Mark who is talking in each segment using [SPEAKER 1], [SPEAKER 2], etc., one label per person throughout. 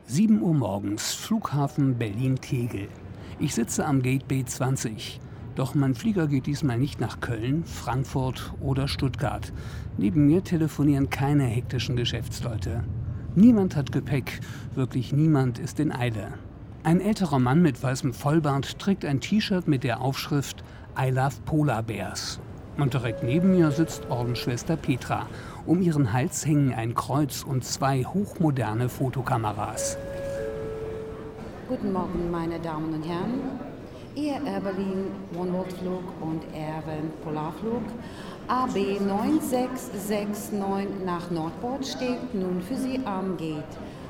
[SPEAKER 1] 7 Uhr morgens, Flughafen Berlin-Tegel. Ich sitze am Gate B20. Doch mein Flieger geht diesmal nicht nach Köln, Frankfurt oder Stuttgart. Neben mir telefonieren keine hektischen Geschäftsleute. Niemand hat Gepäck, wirklich niemand ist in Eile. Ein älterer Mann mit weißem Vollbart trägt ein T-Shirt mit der Aufschrift I love Polar Bears. Und direkt neben mir sitzt Ordensschwester Petra. Um ihren Hals hängen ein Kreuz und 2 hochmoderne Fotokameras.
[SPEAKER 2] Guten Morgen, meine Damen und Herren. Ihr Air Berlin One-World-Flug und Air Wend Polarflug AB 9669 nach Nordpol steht nun für Sie am Gate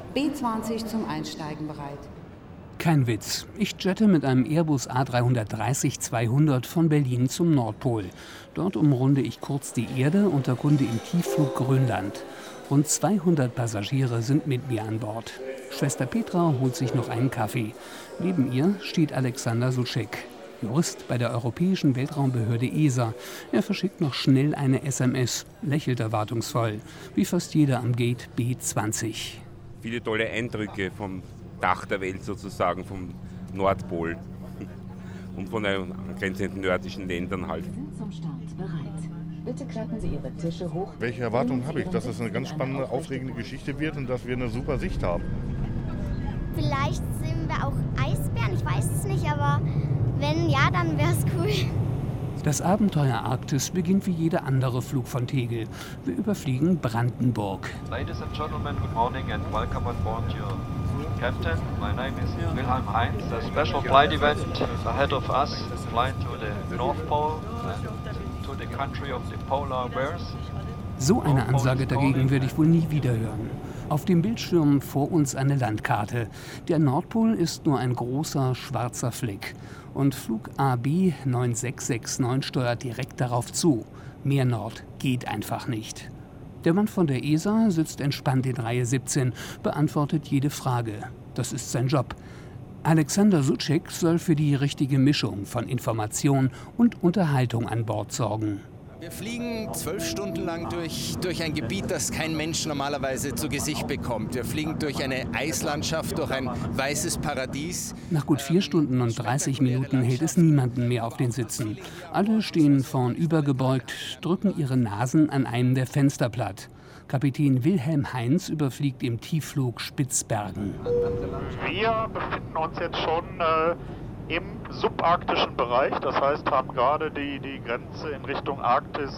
[SPEAKER 2] B20 zum Einsteigen bereit.
[SPEAKER 1] Kein Witz. Ich jette mit einem Airbus A330-200 von Berlin zum Nordpol. Dort umrunde ich kurz die Erde und erkunde im Tiefflug Grönland. Rund 200 Passagiere sind mit mir an Bord. Schwester Petra holt sich noch einen Kaffee. Neben ihr steht Alexander Soucek, Jurist bei der Europäischen Weltraumbehörde ESA. Er verschickt noch schnell eine SMS, lächelt erwartungsvoll, wie fast jeder am Gate B20.
[SPEAKER 3] Viele tolle Eindrücke vom Dach der Welt sozusagen, vom Nordpol und von den angrenzenden nördlichen Ländern halt.
[SPEAKER 4] Sie sind zum Start bereit. Bitte klappen Sie Ihre Tische hoch.
[SPEAKER 5] Welche Erwartungen habe ich? Dass es eine ganz spannende, aufregende Geschichte wird und dass wir eine super Sicht haben.
[SPEAKER 6] Vielleicht sehen wir auch Eisbären, ich weiß es nicht, aber wenn ja, dann wäre es cool.
[SPEAKER 1] Das Abenteuer Arktis beginnt wie jeder andere Flug von Tegel. Wir überfliegen Brandenburg.
[SPEAKER 7] Ladies and gentlemen, good morning and welcome on board your captain. My name is Wilhelm Heinz. The special flight event ahead of us, flying to the North Pole and to the country of the polar bears.
[SPEAKER 1] So eine Ansage dagegen werde ich wohl nie wieder hören. Auf dem Bildschirm vor uns eine Landkarte. Der Nordpol ist nur ein großer schwarzer Fleck. Und Flug AB 9669 steuert direkt darauf zu. Mehr Nord geht einfach nicht. Der Mann von der ESA sitzt entspannt in Reihe 17, beantwortet jede Frage. Das ist sein Job. Alexander Soucek soll für die richtige Mischung von Information und Unterhaltung an Bord sorgen.
[SPEAKER 8] Wir fliegen 12 Stunden lang durch ein Gebiet, das kein Mensch normalerweise zu Gesicht bekommt. Wir fliegen durch eine Eislandschaft, durch ein weißes Paradies.
[SPEAKER 1] Nach gut 4 Stunden und 30 Minuten hält es niemanden mehr auf den Sitzen. Alle stehen vornübergebeugt, drücken ihre Nasen an einem der Fenster platt. Kapitän Wilhelm Heinz überfliegt im Tiefflug Spitzbergen.
[SPEAKER 9] Wir befinden uns jetzt schon im subarktischen Bereich, das heißt, haben gerade die Grenze in Richtung Arktis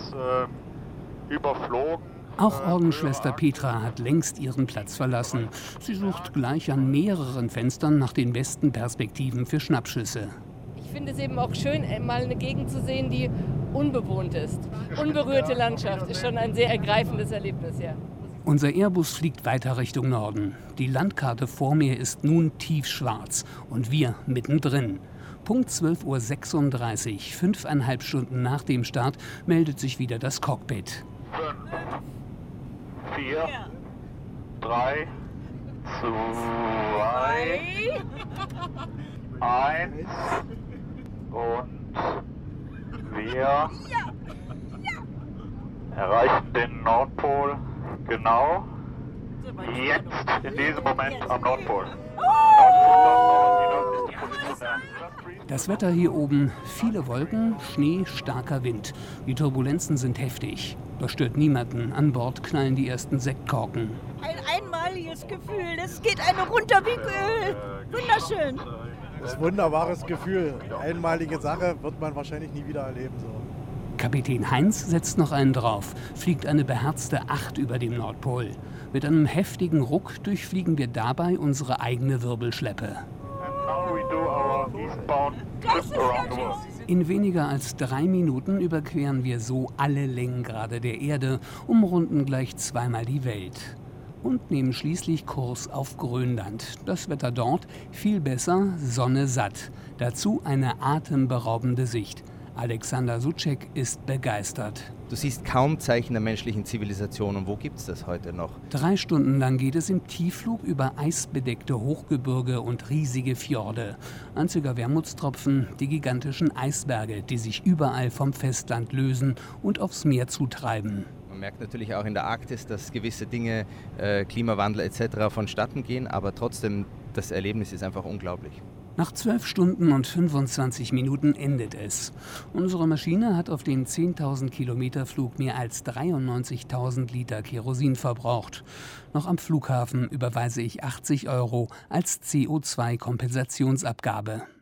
[SPEAKER 9] überflogen.
[SPEAKER 1] Auch Ordensschwester Petra hat längst ihren Platz verlassen. Sie sucht gleich an mehreren Fenstern nach den besten Perspektiven für Schnappschüsse.
[SPEAKER 10] Ich finde es eben auch schön, mal eine Gegend zu sehen, die unbewohnt ist. Unberührte Landschaft ist schon ein sehr ergreifendes Erlebnis, ja.
[SPEAKER 1] Unser Airbus fliegt weiter Richtung Norden. Die Landkarte vor mir ist nun tiefschwarz und wir mittendrin. Punkt 12:36 Uhr, 5,5 Stunden nach dem Start, meldet sich wieder das Cockpit.
[SPEAKER 9] 5, 4, 3, 2, 1 und wir erreichen den Nordpol genau jetzt, in diesem Moment am Nordpol.
[SPEAKER 1] Das Wetter hier oben, viele Wolken, Schnee, starker Wind. Die Turbulenzen sind heftig. Das stört niemanden. An Bord knallen die ersten Sektkorken.
[SPEAKER 11] Ein einmaliges Gefühl. Es geht eine runter wie Öl. Wunderschön.
[SPEAKER 12] Das ist ein wunderbares Gefühl. Eine einmalige Sache wird man wahrscheinlich nie wieder erleben. So.
[SPEAKER 1] Kapitän Heinz setzt noch einen drauf, fliegt eine beherzte 8 über dem Nordpol. Mit einem heftigen Ruck durchfliegen wir dabei unsere eigene Wirbelschleppe. In weniger als 3 Minuten überqueren wir so alle Längengrade der Erde, umrunden gleich zweimal die Welt. Und nehmen schließlich Kurs auf Grönland. Das Wetter dort viel besser, Sonne satt. Dazu eine atemberaubende Sicht. Alexander Soucek ist begeistert.
[SPEAKER 8] Du siehst kaum Zeichen der menschlichen Zivilisation. Und wo gibt es das heute noch?
[SPEAKER 1] 3 Stunden lang geht es im Tiefflug über eisbedeckte Hochgebirge und riesige Fjorde. Einziger Wermutstropfen, die gigantischen Eisberge, die sich überall vom Festland lösen und aufs Meer zutreiben.
[SPEAKER 8] Man merkt natürlich auch in der Arktis, dass gewisse Dinge, Klimawandel etc. vonstatten gehen, aber trotzdem, das Erlebnis ist einfach unglaublich.
[SPEAKER 1] Nach 12 Stunden und 25 Minuten endet es. Unsere Maschine hat auf den 10.000 Kilometer Flug mehr als 93.000 Liter Kerosin verbraucht. Noch am Flughafen überweise ich 80 € als CO2-Kompensationsabgabe.